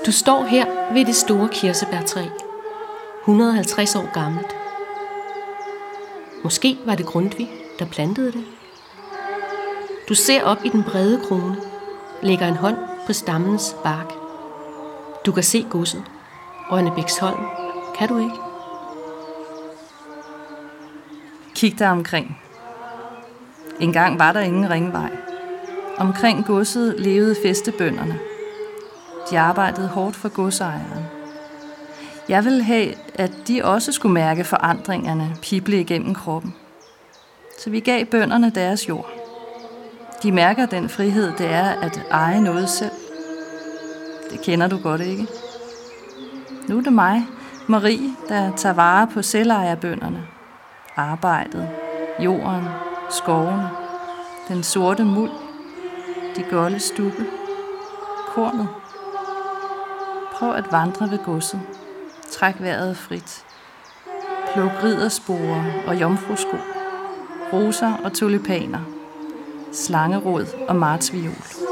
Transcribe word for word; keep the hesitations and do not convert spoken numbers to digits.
Du står her ved det store kirsebærtræ, et hundrede og halvtreds år gammelt. Måske var det Grundtvig, der plantede det. Du ser op i den brede krone, lægger en hånd på stammens bark. Du kan se godset, Rønnebæksholm, kan du ikke? Kig dig omkring. Engang var der ingen ringvej. Omkring godset levede fæstebønderne. De arbejdede hårdt for godsejeren. Jeg ville have, at de også skulle mærke forandringerne pible igennem kroppen. Så vi gav bønderne deres jord. De mærker den frihed, det er at eje noget selv. Det kender du godt, ikke? Nu er det mig, Marie, der tager vare på selvejerbønderne. Arbejdet, jorden, skovene, den sorte muld, de golde stubbe, kornet. Prøv at vandre ved godset. Træk vejret frit. Pluk riddersporer og jomfrusko. Roser og tulipaner. Slangerod og martsviol.